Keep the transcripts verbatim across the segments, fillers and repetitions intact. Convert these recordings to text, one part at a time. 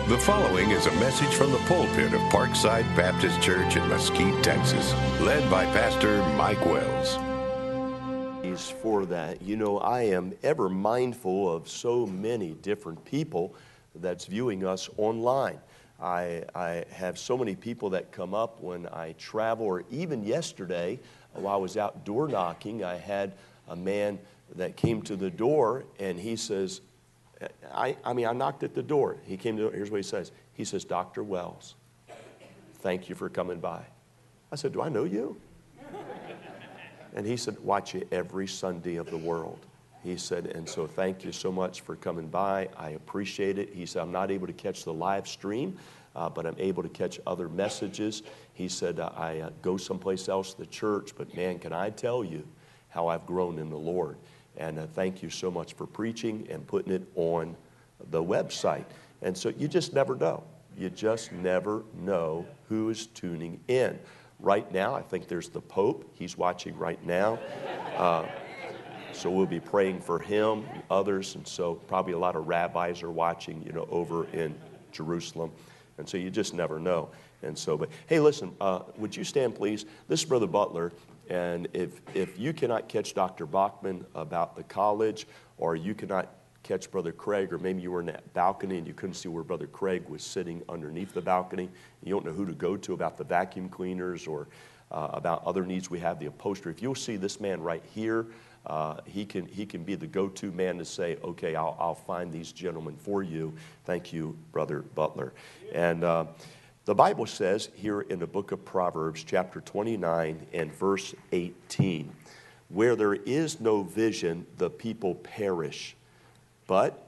The following is a message from the pulpit of Parkside Baptist Church in Mesquite, Texas, led by Pastor Mike Wells. For that, you know, I am ever mindful of so many different people that's viewing us online. I, I have so many people that come up when I travel, or even yesterday, while I was out door knocking, I had a man that came to the door and he says, I, I mean, I knocked at the door. He came to, here's what he says. He says, Doctor Wells, thank you for coming by. I said, do I know you? And he said, watch you every Sunday of the world. He said, and so thank you so much for coming by. I appreciate it. He said, I'm not able to catch the live stream, uh, but I'm able to catch other messages. He said, uh, I uh, go someplace else to the church, but man, can I tell you how I've grown in the Lord. And uh, thank you so much for preaching and putting it on the website. And so you just never know. You just never know who is tuning in. Right now, I think there's the Pope. He's watching right now. Uh, so we'll be praying for him and others. And so probably a lot of rabbis are watching, you know, over in Jerusalem. And so you just never know. And so, but hey, listen, uh, would you stand, please? This is Brother Butler. And if, if you cannot catch Doctor Bachman about the college, or you cannot catch Brother Craig, or maybe you were in that balcony and you couldn't see where Brother Craig was sitting underneath the balcony, you don't know who to go to about the vacuum cleaners or uh, about other needs we have, the upholstery. If you'll see this man right here, uh, he can he can be the go-to man to say, okay, I'll, I'll find these gentlemen for you. Thank you, Brother Butler. And uh, the Bible says here in the book of Proverbs, chapter twenty-nine and verse eighteen, where there is no vision, the people perish. But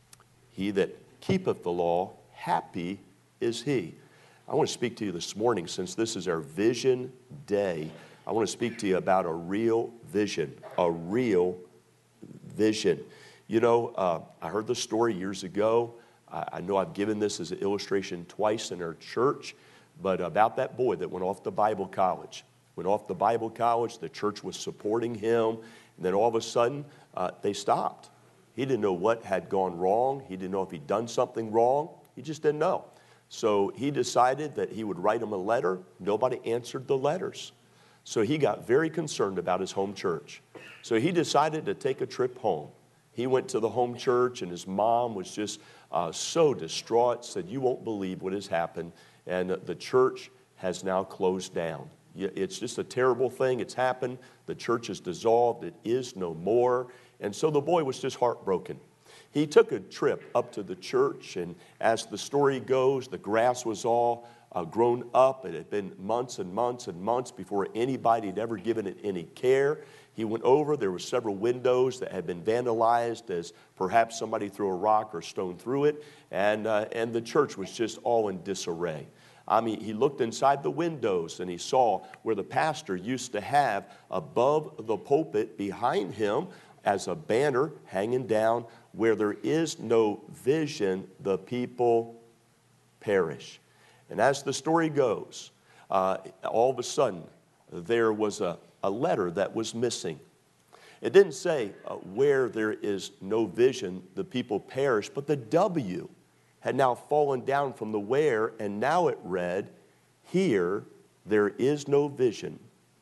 he that keepeth the law, happy is he. I want to speak to you this morning, since this is our Vision Day. I want to speak to you about a real vision, a real vision. You know, uh, I heard the story years ago. I, I know I've given this as an illustration twice in our church, but about that boy that went off to Bible college. Went off to Bible college, the church was supporting him, and then all of a sudden, uh, they stopped. He didn't know what had gone wrong. He didn't know if he'd done something wrong. He just didn't know. So he decided that he would write him a letter. Nobody answered the letters. So he got very concerned about his home church. So he decided to take a trip home. He went to the home church, and his mom was just uh, so distraught, said, you won't believe what has happened. And the church has now closed down. It's just a terrible thing. It's happened. The church is dissolved. It is no more. And so the boy was just heartbroken. He took a trip up to the church, and as the story goes, the grass was all uh, grown up. It had been months and months and months before anybody had ever given it any care. He went over. There were several windows that had been vandalized as perhaps somebody threw a rock or stone through it, and, uh, and the church was just all in disarray. I mean, he looked inside the windows and he saw where the pastor used to have above the pulpit behind him as a banner hanging down, where there is no vision, the people perish. And as the story goes, uh, all of a sudden, there was a, a letter that was missing. It didn't say uh, where there is no vision, the people perish, but the W had now fallen down from the where, and now it read, here there is no vision,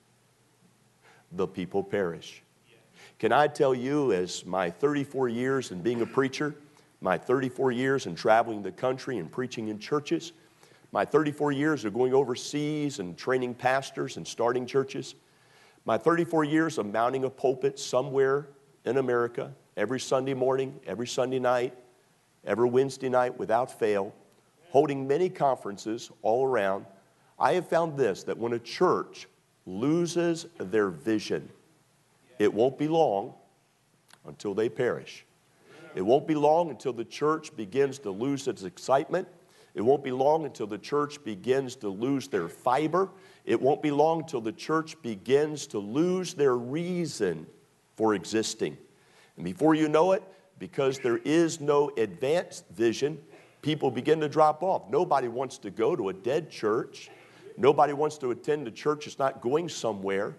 the people perish. Can I tell you, as my thirty-four years in being a preacher, my thirty-four years in traveling the country and preaching in churches, my thirty-four years of going overseas and training pastors and starting churches, my thirty-four years of mounting a pulpit somewhere in America every Sunday morning, every Sunday night, every Wednesday night without fail, holding many conferences all around, I have found this, that when a church loses their vision, it won't be long until they perish. It won't be long until the church begins to lose its excitement. It won't be long until the church begins to lose their fiber. It won't be long until the church begins to lose their reason for existing. And before you know it, because there is no advanced vision, people begin to drop off. Nobody wants to go to a dead church. Nobody wants to attend a church that's not going somewhere.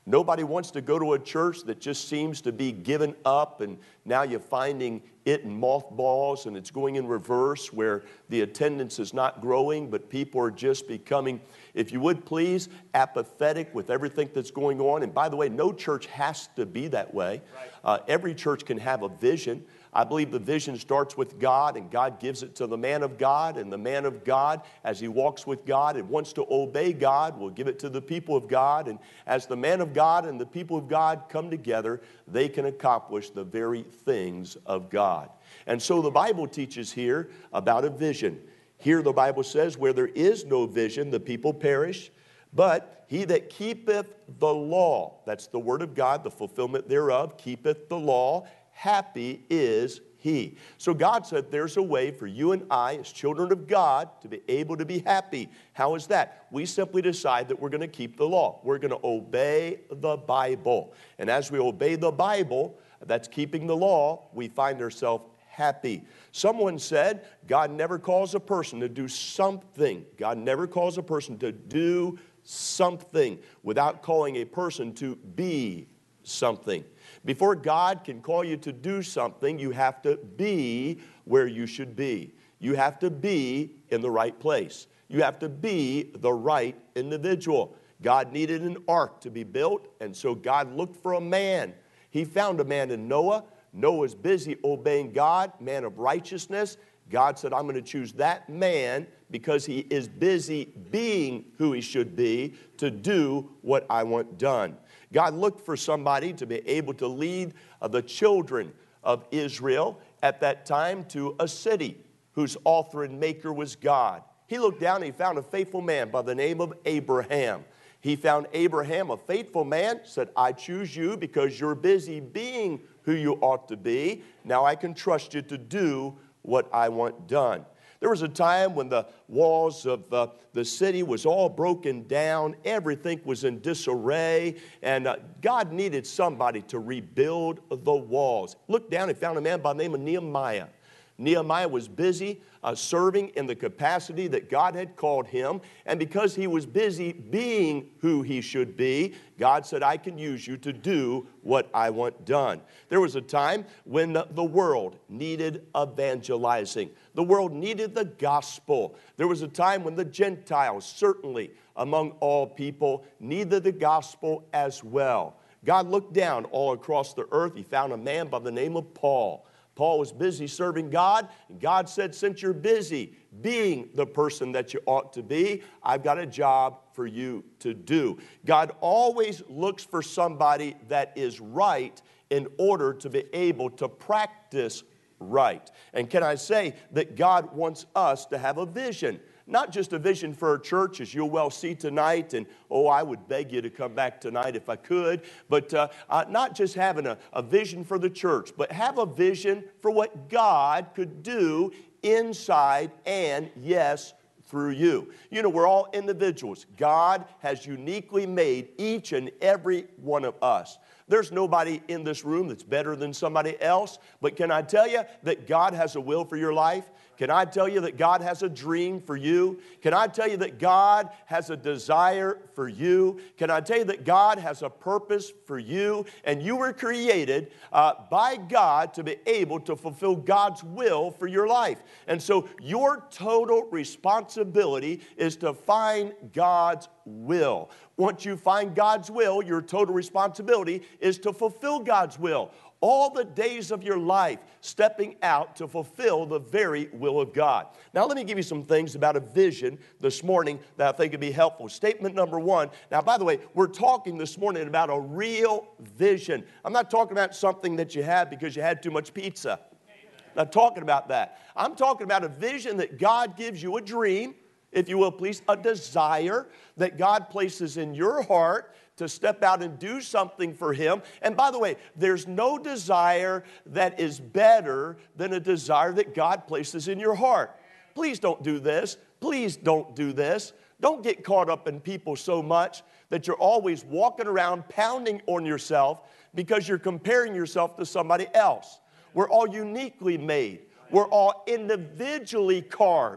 Nobody wants to go to a church that just seems to be given up, and now you're finding it in mothballs and it's going in reverse where the attendance is not growing, but people are just becoming, if you would please, apathetic with everything that's going on. And by the way, no church has to be that way. Right. Uh, every church can have a vision. I believe the vision starts with God, and God gives it to the man of God, and the man of God, as he walks with God and wants to obey God, will give it to the people of God. And as the man of God and the people of God come together, they can accomplish the very things of God. And so the Bible teaches here about a vision. Here the Bible says, where there is no vision, the people perish. But he that keepeth the law, that's the word of God, the fulfillment thereof, keepeth the law, happy is he. So God said there's a way for you and I as children of God to be able to be happy. How is that? We simply decide that we're going to keep the law. We're going to obey the Bible. And as we obey the Bible, that's keeping the law, we find ourselves happy. Someone said God never calls a person to do something. God never calls a person to do something without calling a person to be something. Before God can call you to do something, you have to be where you should be. You have to be in the right place. You have to be the right individual. God needed an ark to be built, and so God looked for a man. He found a man in Noah. Noah's busy obeying God, man of righteousness. God said, I'm going to choose that man because he is busy being who he should be to do what I want done. God looked for somebody to be able to lead uh, the children of Israel at that time to a city whose author and maker was God. He looked down and he found a faithful man by the name of Abraham. He found Abraham, a faithful man, said, I choose you because you're busy being who you ought to be. Now I can trust you to do what I want done. There was a time when the walls of uh, the city was all broken down. Everything was in disarray. And uh, God needed somebody to rebuild the walls. Looked down and found a man by the name of Nehemiah. Nehemiah was busy uh, serving in the capacity that God had called him. And because he was busy being who he should be, God said, I can use you to do what I want done. There was a time when the, the world needed evangelizing. The world needed the gospel. There was a time when the Gentiles, certainly among all people, needed the gospel as well. God looked down all across the earth. He found a man by the name of Paul. Paul was busy serving God, and God said, since you're busy being the person that you ought to be, I've got a job for you to do. God always looks for somebody that is right in order to be able to practice right. And can I say that God wants us to have a vision? Not just a vision for a church, as you'll well see tonight, and oh, I would beg you to come back tonight if I could, but uh, uh, not just having a, a vision for the church, but have a vision for what God could do inside and, yes, through you. You know, we're all individuals. God has uniquely made each and every one of us. There's nobody in this room that's better than somebody else, but can I tell you that God has a will for your life? Can I tell you that God has a dream for you? Can I tell you that God has a desire for you? Can I tell you that God has a purpose for you? And you were created uh, by God to be able to fulfill God's will for your life. And so your total responsibility is to find God's will. Once you find God's will, your total responsibility is to fulfill God's will. All the days of your life, stepping out to fulfill the very will of God. Now, let me give you some things about a vision this morning that I think would be helpful. Statement number one. Now, by the way, we're talking this morning about a real vision. I'm not talking about something that you had because you had too much pizza. I'm not talking about that. I'm talking about a vision that God gives you, a dream, if you will, please, a desire that God places in your heart to step out and do something for Him. And by the way, there's no desire that is better than a desire that God places in your heart. Please don't do this. Please don't do this. Don't get caught up in people so much that you're always walking around pounding on yourself because you're comparing yourself to somebody else. We're all uniquely made. We're all individually carved.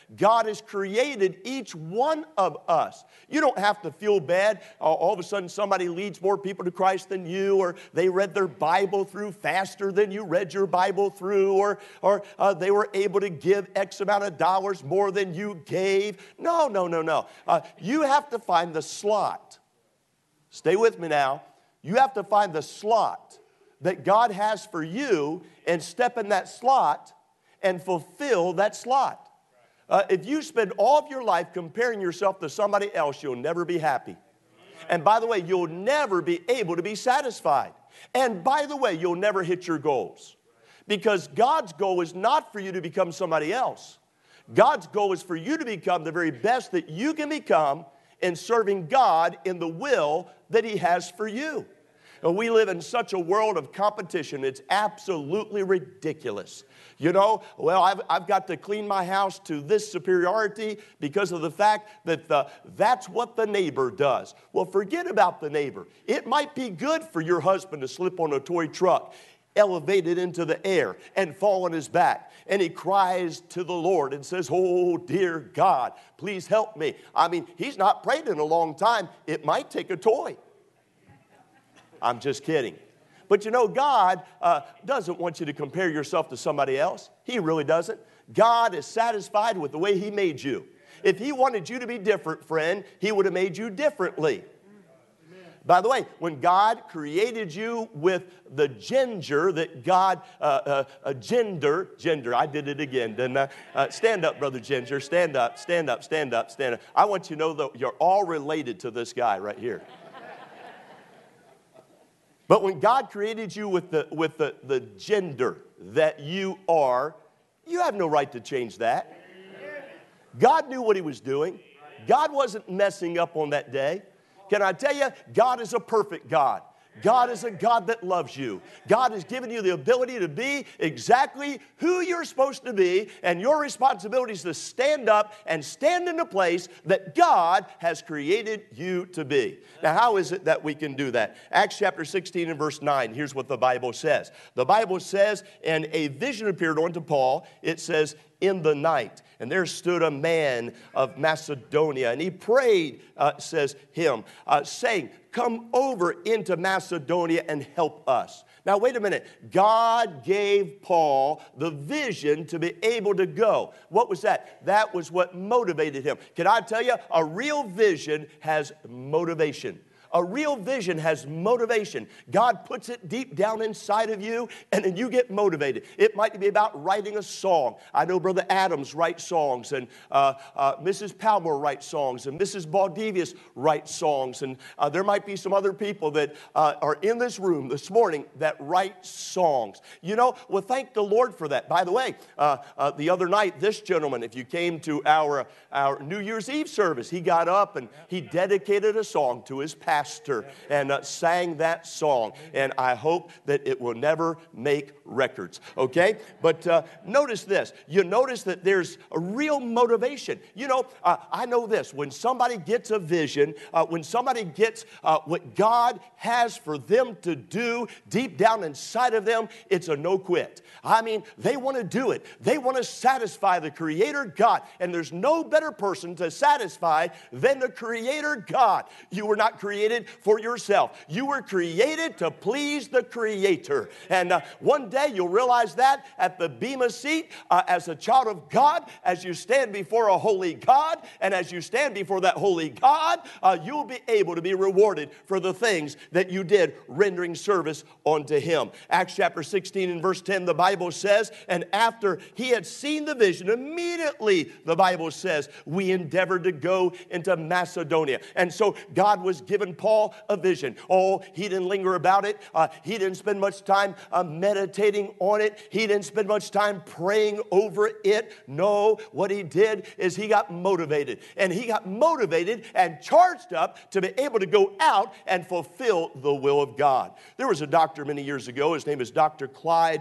God has created each one of us. You don't have to feel bad. Uh, all of a sudden somebody leads more people to Christ than you, or they read their Bible through faster than you read your Bible through, or, or uh, they were able to give X amount of dollars more than you gave. No, no, no, no. Uh, you have to find the slot. Stay with me now. You have to find the slot that God has for you and step in that slot and fulfill that slot. Uh, if you spend all of your life comparing yourself to somebody else, you'll never be happy. And by the way, you'll never be able to be satisfied. And by the way, you'll never hit your goals. Because God's goal is not for you to become somebody else. God's goal is for you to become the very best that you can become in serving God in the will that He has for you. And we live in such a world of competition, it's absolutely ridiculous. You know, well, I've, I've got to clean my house to this superiority because of the fact that the, that's what the neighbor does. Well, forget about the neighbor. It might be good for your husband to slip on a toy truck, elevate it into the air, and fall on his back. And he cries to the Lord and says, oh, dear God, please help me. I mean, he's not prayed in a long time. It might take a toy. I'm just kidding. But you know, God uh, doesn't want you to compare yourself to somebody else. He really doesn't. God is satisfied with the way He made you. If He wanted you to be different, friend, He would have made you differently. By the way, when God created you with the gender that God, uh, uh, uh, gender, gender, I did it again, didn't I? Uh, stand up, Brother Ginger, stand up, stand up, stand up, stand up. I want you to know that you're all related to this guy right here. But when God created you with the, with the, the gender that you are, you have no right to change that. God knew what He was doing. God wasn't messing up on that day. Can I tell you, God is a perfect God. God is a God that loves you. God has given you the ability to be exactly who you're supposed to be, and your responsibility is to stand up and stand in the place that God has created you to be. Now, how is it that we can do that? Acts chapter sixteen and verse nine, here's what the Bible says. The Bible says, and a vision appeared unto Paul. It says, in the night. And there stood a man of Macedonia, and he prayed, uh, says him, uh, saying, come over into Macedonia and help us. Now, wait a minute. God gave Paul the vision to be able to go. What was that? That was what motivated him. Can I tell you, a real vision has motivation. A real vision has motivation. God puts it deep down inside of you, and then you get motivated. It might be about writing a song. I know Brother Adams writes songs, and uh, uh, Missus Palmer writes songs, and Missus Baldivius writes songs, and uh, there might be some other people that uh, are in this room this morning that write songs. You know, well, thank the Lord for that. By the way, uh, uh, the other night, this gentleman, if you came to our, our New Year's Eve service, he got up and he dedicated a song to his pastor. Pastor and uh, sang that song, and I hope that it will never make records, okay? But uh, notice this. You notice that there's a real motivation. You know, uh, I know this. When somebody gets a vision, uh, when somebody gets uh, what God has for them to do deep down inside of them, it's a no quit. I mean, they want to do it. They want to satisfy the Creator God, and there's no better person to satisfy than the Creator God. You were not created for yourself. You were created to please the Creator. And uh, one day you'll realize that at the Bema seat uh, as a child of God, as you stand before a holy God, and as you stand before that holy God, uh, you'll be able to be rewarded for the things that you did rendering service unto Him. Acts chapter sixteen and verse ten, the Bible says, and after he had seen the vision, immediately, the Bible says, we endeavored to go into Macedonia. And so God was giving Paul a vision. Oh, he didn't linger about it. Uh, he didn't spend much time uh, meditating on it. He didn't spend much time praying over it. No, what he did is he got motivated. And he got motivated and charged up to be able to go out and fulfill the will of God. There was a doctor many years ago. His name is Doctor Clyde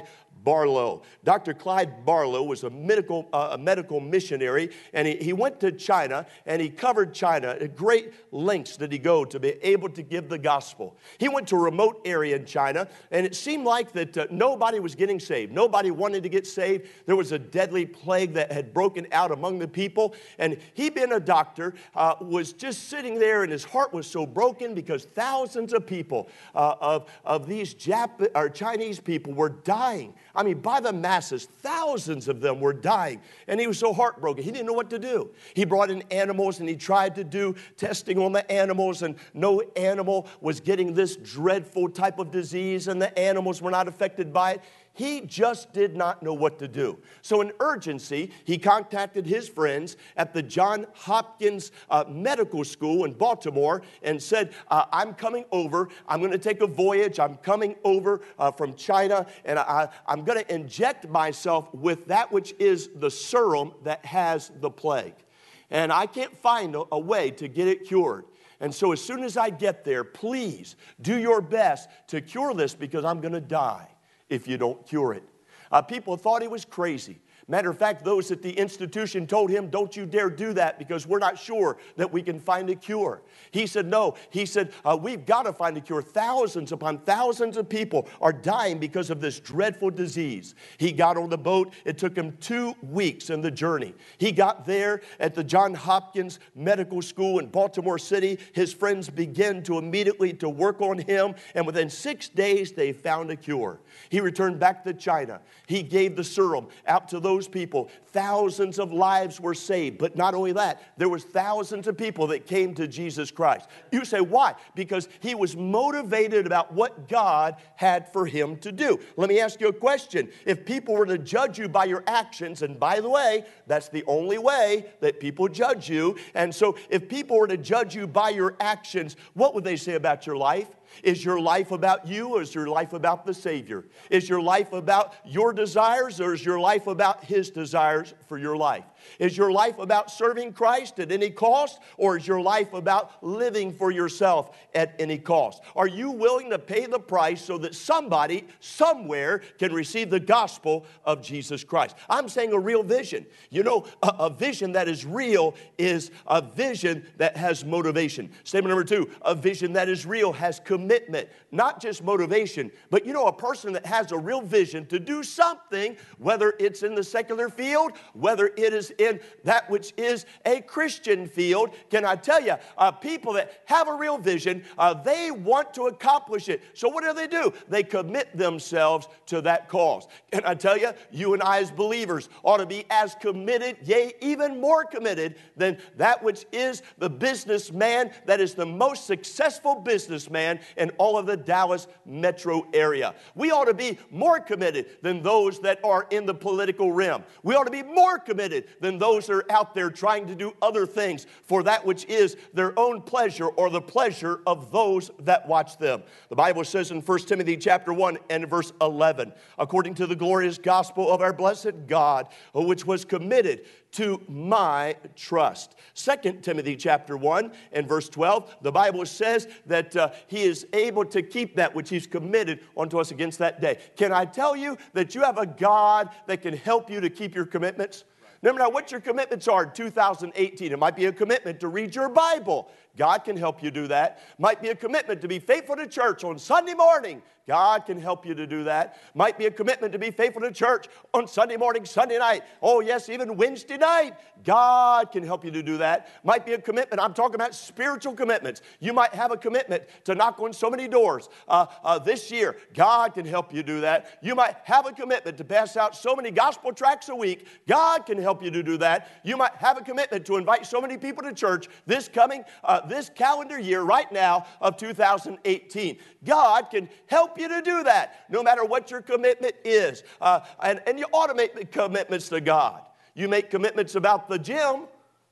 Barlow. Doctor Clyde Barlow was a medical, uh, a medical missionary, and he, he went to China, and he covered China at great lengths did he go to be able to give the gospel. He went to a remote area in China, and it seemed like that uh, nobody was getting saved. Nobody wanted to get saved. There was a deadly plague that had broken out among the people, and he, being a doctor, uh, was just sitting there, and his heart was so broken because thousands of people uh, of, of these Jap- or Chinese people were dying. I mean, by the masses, thousands of them were dying. And he was so heartbroken. He didn't know what to do. He brought in animals, and he tried to do testing on the animals, and no animal was getting this dreadful type of disease, and the animals were not affected by it. He just did not know what to do. So in urgency, he contacted his friends at the Johns Hopkins uh, Medical School in Baltimore and said, uh, I'm coming over. I'm going to take a voyage. I'm coming over uh, from China, and I, I'm going to inject myself with that which is the serum that has the plague. And I can't find a, a way to get it cured. And so as soon as I get there, please do your best to cure this, because I'm going to die if you don't cure it. Uh, people thought he was crazy. Matter of fact, those at the institution told him, don't you dare do that, because we're not sure that we can find a cure. He said, no. He said, uh, we've got to find a cure. Thousands upon thousands of people are dying because of this dreadful disease. He got on the boat. It took him two weeks in the journey. He got there at the Johns Hopkins Medical School in Baltimore City. His friends began to immediately to work on him, and within six days, they found a cure. He returned back to China. He gave the serum out to those people. Thousands of lives were saved. But not only that, there was thousands of people that came to Jesus Christ. You say, why? Because he was motivated about what God had for him to do. Let me ask you a question. If people were to judge you by your actions, and by the way, that's the only way that people judge you. And so if people were to judge you by your actions, what would they say about your life? Is your life about you, or is your life about the Savior? Is your life about your desires, or is your life about His desires for your life? Is your life about serving Christ at any cost, or is your life about living for yourself at any cost? Are you willing to pay the price so that somebody, somewhere, can receive the gospel of Jesus Christ? I'm saying a real vision. You know, a, a vision that is real is a vision that has motivation. Statement number two, a vision that is real has commitment, not just motivation. But you know, a person that has a real vision to do something, whether it's in the secular field, whether it is in that which is a Christian field, can I tell you, uh, people that have a real vision, uh, they want to accomplish it. So what do they do? They commit themselves to that cause. Can I tell you, you and I as believers ought to be as committed, yea, even more committed than that which is the businessman that is the most successful businessman in all of the Dallas metro area. We ought to be more committed than those that are in the political realm. We ought to be more committed than those that are out there trying to do other things for that which is their own pleasure or the pleasure of those that watch them. The Bible says in First Timothy chapter one and verse eleven, according to the glorious gospel of our blessed God, which was committed to my trust. Second Timothy chapter one and verse twelve, the Bible says that uh, he is able to keep that which he's committed unto us against that day. Can I tell you that you have a God that can help you to keep your commitments? No matter what your commitments are in two thousand eighteen, it might be a commitment to read your Bible. God can help you do that. Might be a commitment to be faithful to church on Sunday morning. God can help you to do that. Might be a commitment to be faithful to church on Sunday morning, Sunday night. Oh, yes, even Wednesday night. God can help you to do that. Might be a commitment. I'm talking about spiritual commitments. You might have a commitment to knock on so many doors uh, uh, this year. God can help you do that. You might have a commitment to pass out so many gospel tracts a week. God can help you to do that. You might have a commitment to invite so many people to church this coming, uh, this calendar year right now of two thousand eighteen. God can help you to do that, no matter what your commitment is. Uh, and, and you ought to make commitments to God. You make commitments about the gym,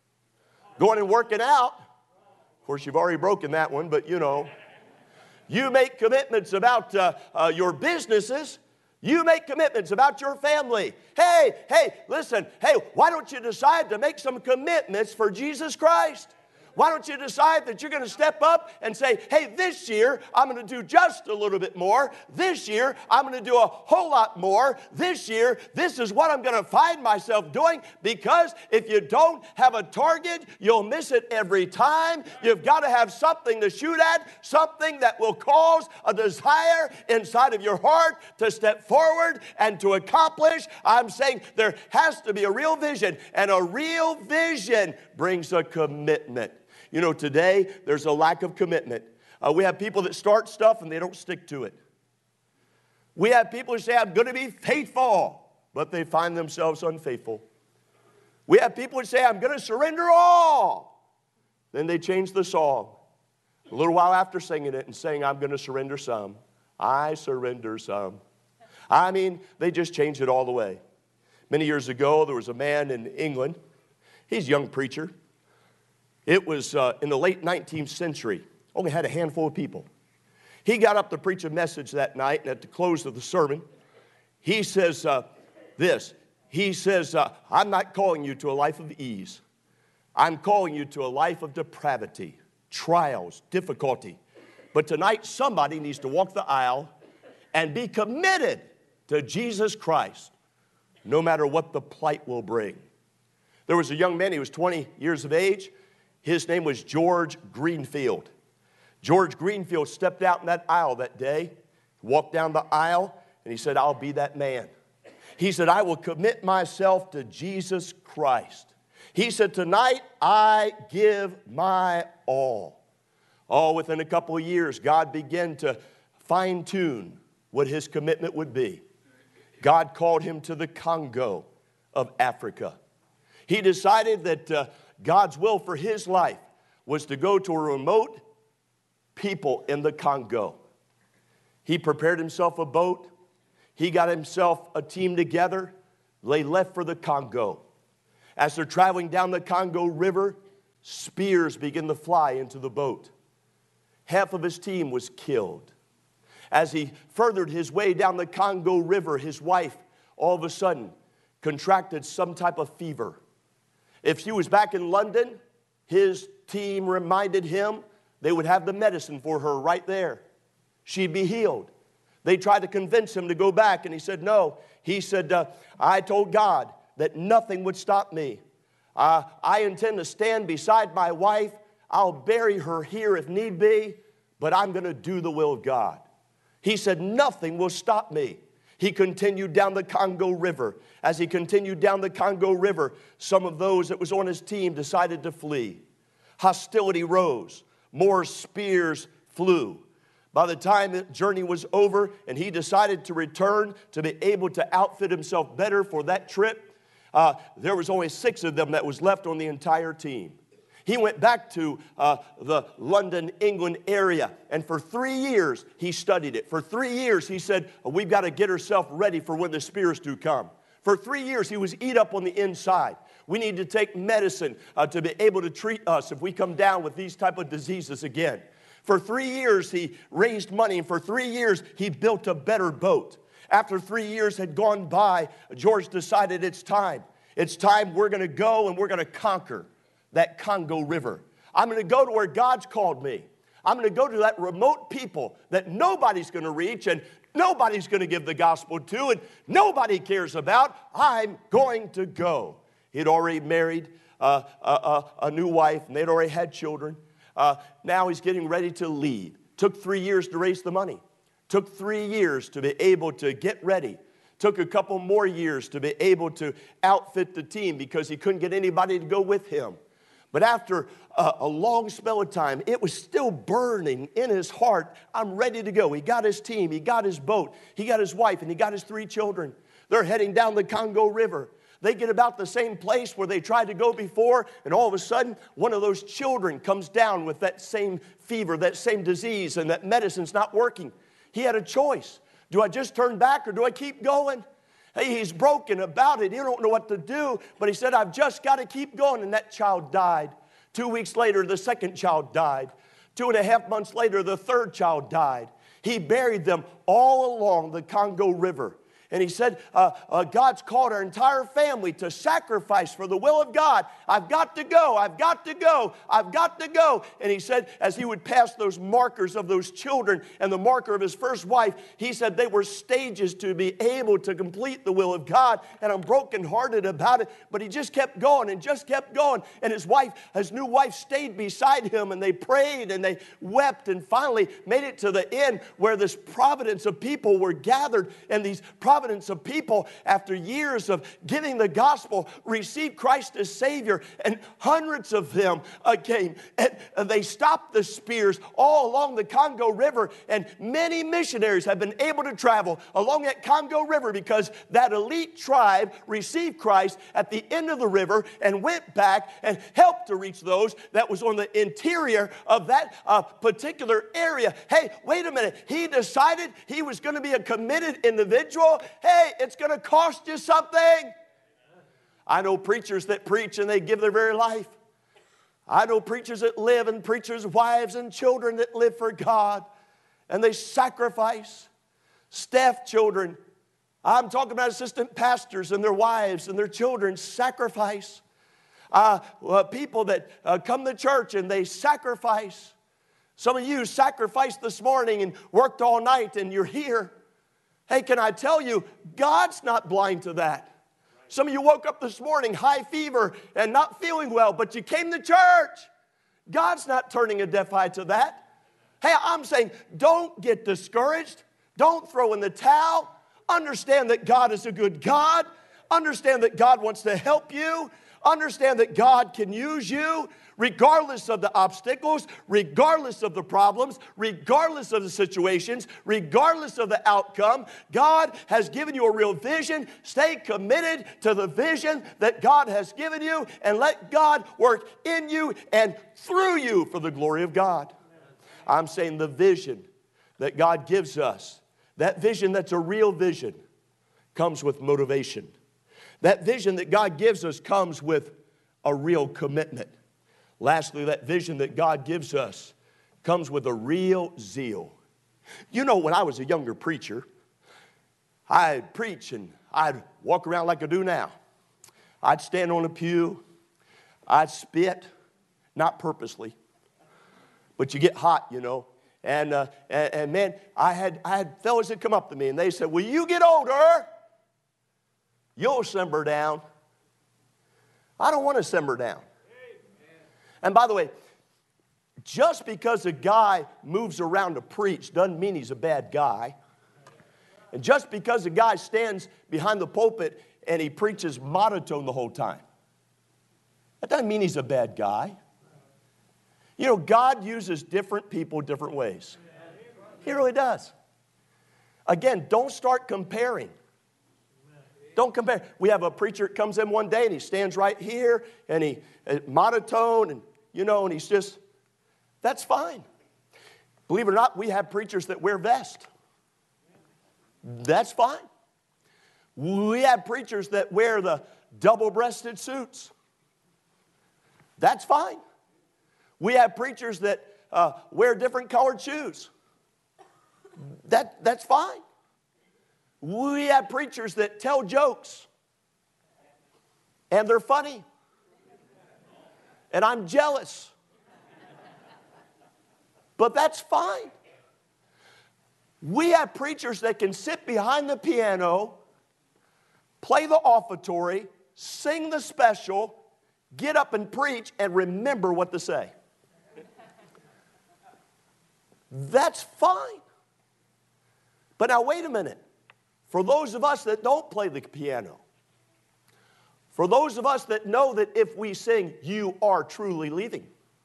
going and working out. Of course, you've already broken that one, but you know. You make commitments about uh, uh, your businesses. You make commitments about your family. Hey, hey, listen, hey, why don't you decide to make some commitments for Jesus Christ? Why don't you decide that you're going to step up and say, hey, this year I'm going to do just a little bit more. This year I'm going to do a whole lot more. This year, this is what I'm going to find myself doing, because if you don't have a target, you'll miss it every time. You've got to have something to shoot at, something that will cause a desire inside of your heart to step forward and to accomplish. I'm saying there has to be a real vision, and a real vision brings a commitment. You know, today there's a lack of commitment. Uh, we have people that start stuff and they don't stick to it. We have people who say, I'm going to be faithful, but they find themselves unfaithful. We have people who say, I'm going to surrender all. Then they change the song. A little while after singing it and saying, I'm going to surrender some. I surrender some. I mean, they just changed it all the way. Many years ago, there was a man in England. He's a young preacher. It was uh, in the late nineteenth century. Only had a handful of people. He got up to preach a message that night, and at the close of the sermon, he says uh, this. He says, uh, I'm not calling you to a life of ease. I'm calling you to a life of depravity, trials, difficulty. But tonight, somebody needs to walk the aisle and be committed to Jesus Christ, no matter what the plight will bring. There was a young man, he was twenty years of age. His name was George Greenfield. George Greenfield stepped out in that aisle that day, walked down the aisle, and he said, I'll be that man. He said, I will commit myself to Jesus Christ. He said, tonight I give my all. Oh, within a couple of years, God began to fine-tune what his commitment would be. God called him to the Congo of Africa. He decided that uh, God's will for his life was to go to a remote people in the Congo. He prepared himself a boat. He got himself a team together. They left for the Congo. As they're traveling down the Congo River, spears begin to fly into the boat. Half of his team was killed. As he furthered his way down the Congo River, his wife all of a sudden contracted some type of fever. If she was back in London, his team reminded him they would have the medicine for her right there. She'd be healed. They tried to convince him to go back, and he said no. He said, uh, I told God that nothing would stop me. Uh, I intend to stand beside my wife. I'll bury her here if need be, but I'm going to do the will of God. He said, nothing will stop me. He continued down the Congo River. As he continued down the Congo River, some of those that was on his team decided to flee. Hostility rose. More spears flew. By the time the journey was over and he decided to return to be able to outfit himself better for that trip, uh, there was only six of them that was left on the entire team. He went back to uh, the London, England area, and for three years he studied it. For three years he said, we've got to get ourselves ready for when the spears do come. For three years he was eat up on the inside. We need to take medicine uh, to be able to treat us if we come down with these type of diseases again. For three years he raised money, and for three years he built a better boat. After three years had gone by, George decided it's time. It's time we're going to go and we're going to conquer that Congo River. I'm going to go to where God's called me. I'm going to go to that remote people that nobody's going to reach and nobody's going to give the gospel to and nobody cares about. I'm going to go. He'd already married uh, a, a, a new wife, and they'd already had children. Uh, now he's getting ready to leave. Took three years to raise the money. Took three years to be able to get ready. Took a couple more years to be able to outfit the team because he couldn't get anybody to go with him. But after a, a long spell of time, it was still burning in his heart. I'm ready to go. He got his team. He got his boat. He got his wife, and he got his three children. They're heading down the Congo River. They get about the same place where they tried to go before, and all of a sudden, one of those children comes down with that same fever, that same disease, and that medicine's not working. He had a choice. Do I just turn back or do I keep going? Hey, he's broken about it. He don't know what to do, but he said, I've just got to keep going, and that child died. Two weeks later, the second child died. Two and a half months later, the third child died. He buried them all along the Congo River. And he said, uh, uh, God's called our entire family to sacrifice for the will of God. I've got to go. I've got to go. I've got to go. And he said, as he would pass those markers of those children and the marker of his first wife, he said they were stages to be able to complete the will of God. And I'm brokenhearted about it. But he just kept going and just kept going. And his wife, his new wife, stayed beside him. And they prayed and they wept and finally made it to the end where this providence of people were gathered. And these providence of people, after years of giving the gospel, received Christ as Savior, and hundreds of them uh, came, and uh, they stopped the spears all along the Congo River, and many missionaries have been able to travel along that Congo River because that elite tribe received Christ at the end of the river and went back and helped to reach those that was on the interior of that uh, particular area. Hey, wait a minute. He decided he was going to be a committed individual. Hey, it's going to cost you something. I know preachers that preach and they give their very life. I know preachers that live and preachers' wives and children that live for God and they sacrifice. Staff children. I'm talking about assistant pastors and their wives and their children sacrifice. Uh, uh, people that uh, come to church and they sacrifice. Some of you sacrificed this morning and worked all night and you're here. Hey, can I tell you, God's not blind to that. Some of you woke up this morning, high fever and not feeling well, but you came to church. God's not turning a deaf eye to that. Hey, I'm saying don't get discouraged. Don't throw in the towel. Understand that God is a good God. Understand that God wants to help you. Understand that God can use you regardless of the obstacles, regardless of the problems, regardless of the situations, regardless of the outcome. God has given you a real vision. Stay committed to the vision that God has given you and let God work in you and through you for the glory of God. I'm saying the vision that God gives us, that vision that's a real vision, comes with motivation. That vision that God gives us comes with a real commitment. Lastly, that vision that God gives us comes with a real zeal. You know, when I was a younger preacher, I'd preach and I'd walk around like I do now. I'd stand on a pew. I'd spit, not purposely, but you get hot, you know. And, uh, and, and man, I had, I had fellows that come up to me and they said, "When you get older, you'll simmer down." I don't want to simmer down. And by the way, just because a guy moves around to preach doesn't mean he's a bad guy. And just because a guy stands behind the pulpit and he preaches monotone the whole time, that doesn't mean he's a bad guy. You know, God uses different people different ways. He really does. Again, don't start comparing. Don't compare. We have a preacher that comes in one day and he stands right here and he uh, monotone and, you know, and he's just, that's fine. Believe it or not, we have preachers that wear vests. That's fine. We have preachers that wear the double-breasted suits. That's fine. We have preachers that uh, wear different colored shoes. That, that's fine. We have preachers that tell jokes, and they're funny, and I'm jealous, but that's fine. We have preachers that can sit behind the piano, play the offertory, sing the special, get up and preach, and remember what to say. That's fine. But now wait a minute. For those of us that don't play the piano, for those of us that know that if we sing, you are truly leaving,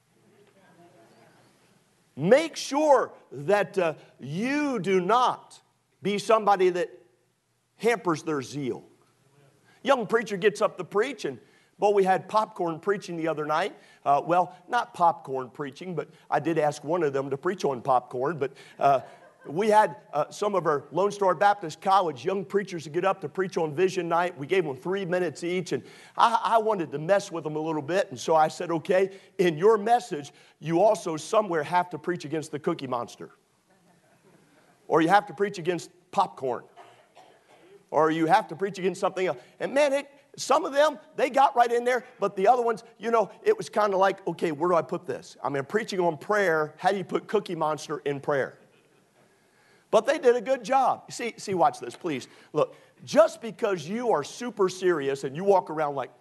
make sure that uh, you do not be somebody that hampers their zeal. Young preacher gets up to preach, and boy, we had popcorn preaching the other night. Uh, well, not popcorn preaching, but I did ask one of them to preach on popcorn, but uh, we had uh, some of our Lone Star Baptist College young preachers to get up to preach on Vision Night. We gave them three minutes each, and I, I wanted to mess with them a little bit, and so I said, okay, in your message, you also somewhere have to preach against the Cookie Monster, or you have to preach against popcorn. or you have to preach against something else. And man, it, some of them, they got right in there, but the other ones, you know, it was kind of like, okay, where do I put this? I mean, preaching on prayer, how do you put Cookie Monster in prayer? But they did a good job. See, see, watch this, please. Look, just because you are super serious and you walk around like,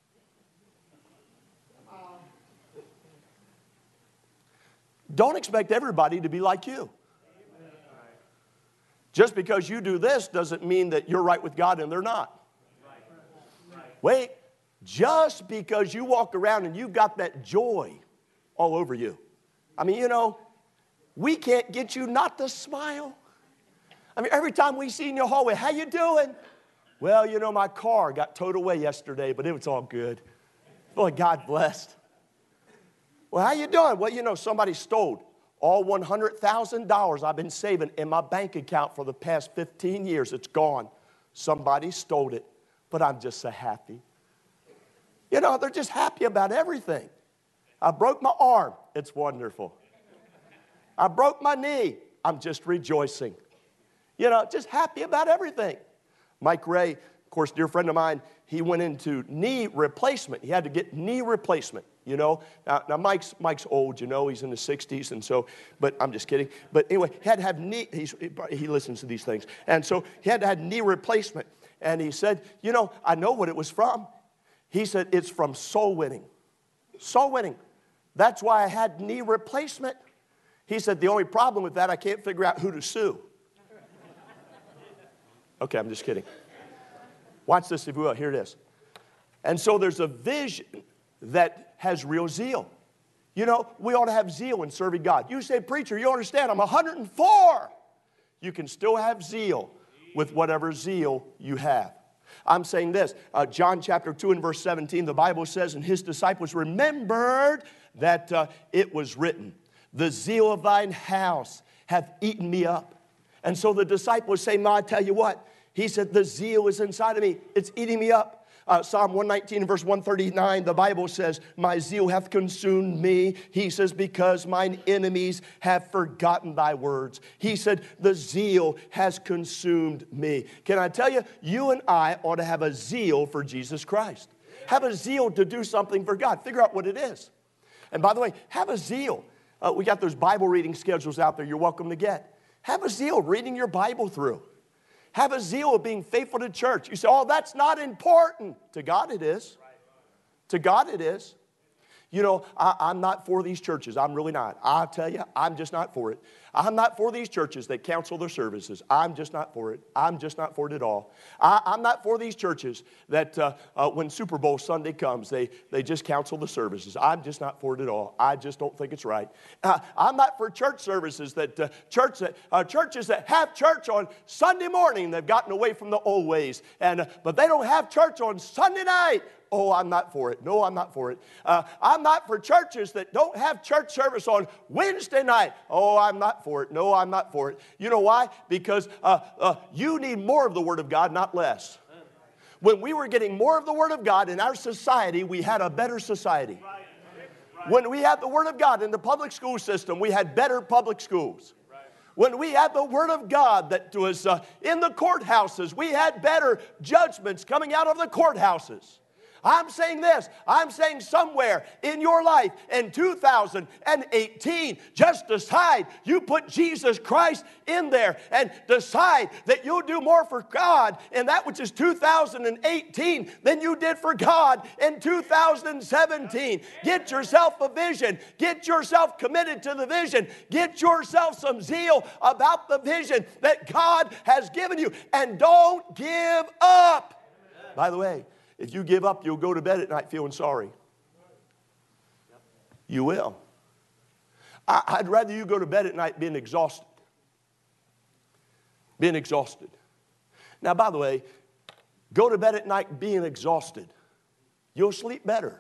don't expect everybody to be like you. Just because you do this doesn't mean that you're right with God and they're not. Wait, just because you walk around and you've got that joy all over you. I mean, you know, we can't get you not to smile. I mean, every time we see you in your hallway, how you doing? Well, you know, my car got towed away yesterday, but it was all good. Boy, God blessed. Well, how you doing? Well, you know, somebody stole all one hundred thousand dollars I've been saving in my bank account for the past fifteen years. It's gone. Somebody stole it, but I'm just so happy. You know, they're just happy about everything. I broke my arm. It's wonderful. I broke my knee. I'm just rejoicing. You know, just happy about everything. Mike Ray, of course, dear friend of mine, he went into knee replacement. He had to get knee replacement, you know. Now, now Mike's, Mike's old, you know. He's in the sixties, and so, but I'm just kidding. But anyway, he had to have knee, he's, he listens to these things. And so he had to have knee replacement. And he said, you know, I know what it was from. He said, it's from soul winning. Soul winning. That's why I had knee replacement. He said, the only problem with that, I can't figure out who to sue. Okay, I'm just kidding. Watch this if you will. Here it is. And so there's a vision that has real zeal. You know, we ought to have zeal in serving God. You say, preacher, you understand, I'm one hundred four. You can still have zeal with whatever zeal you have. I'm saying this, uh, John chapter two and verse seventeen, the Bible says, and his disciples remembered that uh, it was written, the zeal of thine house hath eaten me up. And so the disciples say, Ma, I tell you what, he said, the zeal is inside of me. It's eating me up. Uh, Psalm one nineteen verse one thirty-nine, the Bible says, my zeal hath consumed me. He says, because mine enemies have forgotten thy words. He said, the zeal has consumed me. Can I tell you, you and I ought to have a zeal for Jesus Christ. Have a zeal to do something for God. Figure out what it is. And by the way, have a zeal. Uh, we got those Bible reading schedules out there you're welcome to get. Have a zeal reading your Bible through. Have a zeal of being faithful to church. You say, oh, that's not important. To God it is. To God it is. You know, I, I'm not for these churches. I'm really not. I'll tell you, I'm just not for it. I'm not for these churches that cancel their services. I'm just not for it. I'm just not for it at all. I, I'm not for these churches that uh, uh, when Super Bowl Sunday comes, they, they just cancel the services. I'm just not for it at all. I just don't think it's right. Uh, I'm not for church services that, uh, church that uh, churches that have church on Sunday morning. They've gotten away from the old ways. And, uh, but they don't have church on Sunday night. Oh, I'm not for it. No, I'm not for it. Uh, I'm not for churches that don't have church service on Wednesday night. Oh, I'm not for it. No, I'm not for it. You know why? Because uh, uh, you need more of the Word of God, not less. When we were getting more of the Word of God in our society, we had a better society. When we had the Word of God in the public school system, we had better public schools. When we had the Word of God that was uh, in the courthouses, we had better judgments coming out of the courthouses. I'm saying this, I'm saying somewhere in your life in two thousand eighteen, just decide you put Jesus Christ in there and decide that you'll do more for God in that which is two thousand eighteen than you did for God in two thousand seventeen. Get yourself a vision. Get yourself committed to the vision. Get yourself some zeal about the vision that God has given you, and don't give up. By the way, if you give up, you'll go to bed at night feeling sorry. You will. I, I'd rather you go to bed at night being exhausted. Being exhausted. Now, by the way, go to bed at night being exhausted. You'll sleep better.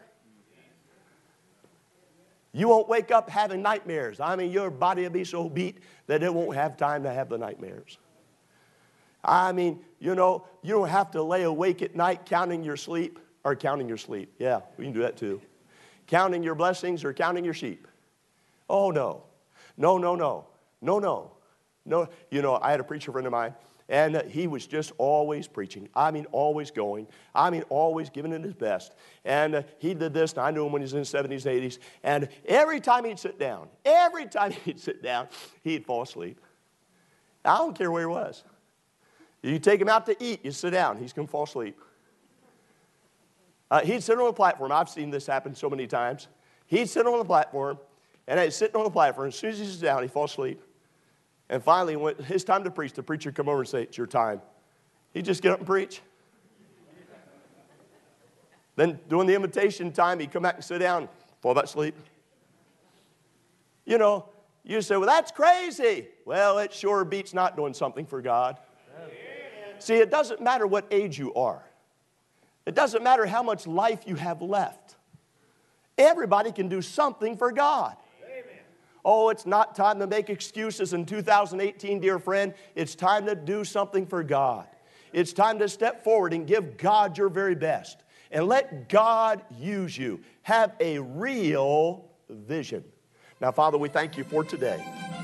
You won't wake up having nightmares. I mean, your body will be so beat that it won't have time to have the nightmares. I mean, you know, you don't have to lay awake at night counting your sleep, or counting your sleep. Yeah, we can do that too. Counting your blessings or counting your sheep. Oh, no. No, no, no. No, no. No. You know, I had a preacher friend of mine, And uh, he was just always preaching. I mean, always going. I mean, always giving it his best. And uh, he did this, and I knew him when he was in his seventies, eighties. And every time he'd sit down, every time he'd sit down, he'd fall asleep. I don't care where he was. You take him out to eat, you sit down, he's going to fall asleep. Uh, he'd sit on the platform. I've seen this happen so many times. He'd sit on the platform, and he's sitting on the platform. As soon as he sits down, he falls asleep. And finally, when his time to preach, the preacher would come over and say, "It's your time." He'd just get up and preach. Then during the invitation time, he'd come back and sit down, fall back asleep. You know, you say, "Well, that's crazy." Well, it sure beats not doing something for God. Amen. See, it doesn't matter what age you are. It doesn't matter how much life you have left. Everybody can do something for God. Oh, it's not time to make excuses in two thousand eighteen, dear friend. It's time to do something for God. It's time to step forward and give God your very best. And let God use you. Have a real vision. Now, Father, we thank you for today.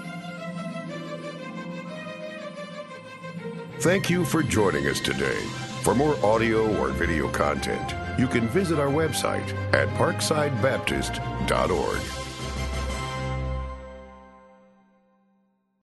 Thank you for joining us today. For more audio or video content, you can visit our website at parkside baptist dot org.